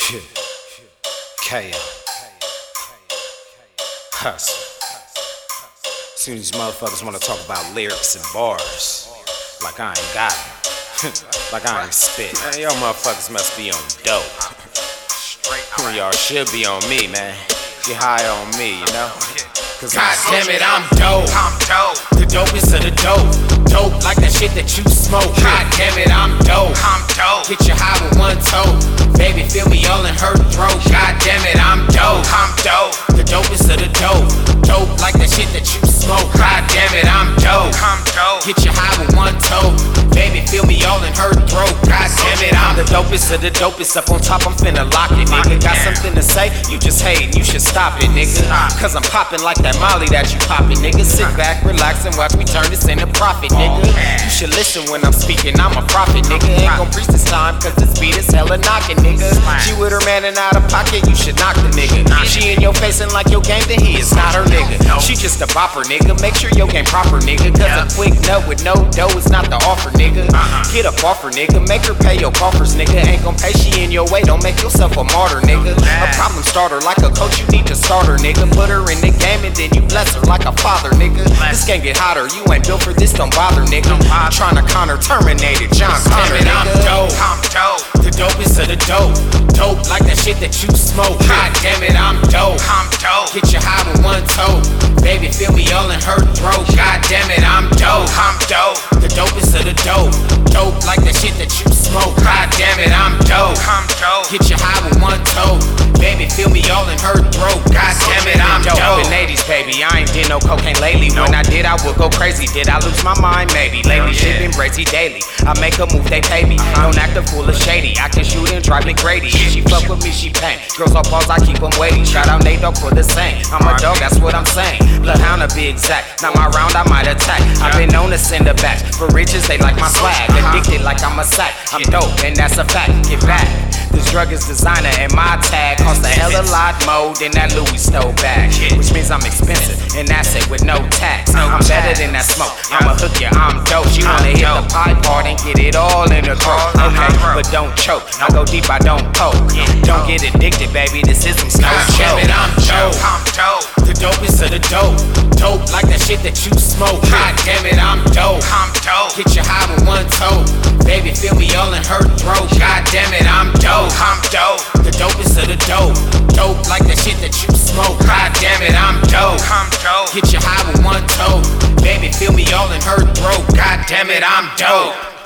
KO. Hustle. Soon these motherfuckers wanna talk about lyrics and bars, like I ain't got them. Like I ain't spit. Man, y'all motherfuckers must be on dope. Y'all should be on me, man. Get high on me, you know? Cause God damn it, I'm dope. The dopest of the dope. Dope like that shit that you smoke. God damn it, I'm dope. Get you high with one toe. Baby, feel me all in her throat. God damn it, I'm dope. The dopest of the dope. Dope like that shit that you smoke. God damn it, I'm dope. Get you high with one toe. Baby, feel me all in her throat. God damn it, I'm the dopest of the dopest. Up on top, I'm finna lock it, nigga. Got something to say? You just hate, you should stop it, nigga. Cause I'm popping like that Molly that you poppin', nigga. Sit back, relax, and watch me turn this into profit, nigga. You should listen when I'm speaking, I'm a prophet, nigga. Ain't gon' preach this time, cause this beat is hella knockin', nigga. She with her man and out of pocket, you should knock the nigga. She in your face and like your game, then he is not her nigga. She just a bopper, nigga. Make sure your game proper, nigga. Cause a quick nut with no dough is not the offer, nigga. Get up off her, nigga. Make her pay your coffers, nigga. Ain't gon' pay, she in your way, don't make yourself a martyr, nigga. A problem starter, like a coach, you need to start her, nigga. Put her in the game and then you bless her like a father, nigga. This can't get hotter, you ain't built for this, don't bother, nigga. Tryna counter Terminator, John Connor, nigga. I'm dope. The dopest of the dope. Dope like that shit that you smoke. God damn it, I'm dope. Get you high with one toe. Baby, feel me all in her throat. God damn it, I'm dope. The dopest of the dope. Dope like that shit that you smoke. God damn it, I'm dope. Get you high with one toe. Baby, feel me all in her throat. God damn it, I'm dope. In 80s, baby, I ain't did no cocaine lately. When I did, I would go crazy. Did I lose my mind? Maybe. Lately, shit been crazy daily. I make a move, they pay me. Don't act a fool or shady. I can shoot and drive me Grady. She fuck with me, she pain. Girls off balls, I keep them waiting. Shout out Nate Dogg for the same. I'm a dog, that's what I'm saying. Bloodhound to be exact. Not my round, I might attack. I've been known to send a batch. For riches, they like my swag. Addicted like I'm a sack. I'm dope, and that's a fact. Get back. This drug is designer and my tag cost a hella lot more than that Louis Stowe bag. Which means I'm expensive and that's it with no tax. I'm better than that smoke, I'ma hook you, I'm dope. She wanna hit the pie part and get it all in her throat. Okay, but don't choke, I go deep, I don't poke. Don't get addicted, baby, this is some snow show. I'm dope, the dopest of the dope. Dope like that shit that you smoke. God damn it, I'm dope. Get you high with one toe. Baby, feel me all in her throat. God damn it, I'm dope. The dopest of the dope. Dope like that shit that you smoke. God damn it, I'm dope. Get you high with one toe. Baby, feel me all in her throat. God damn it, I'm dope.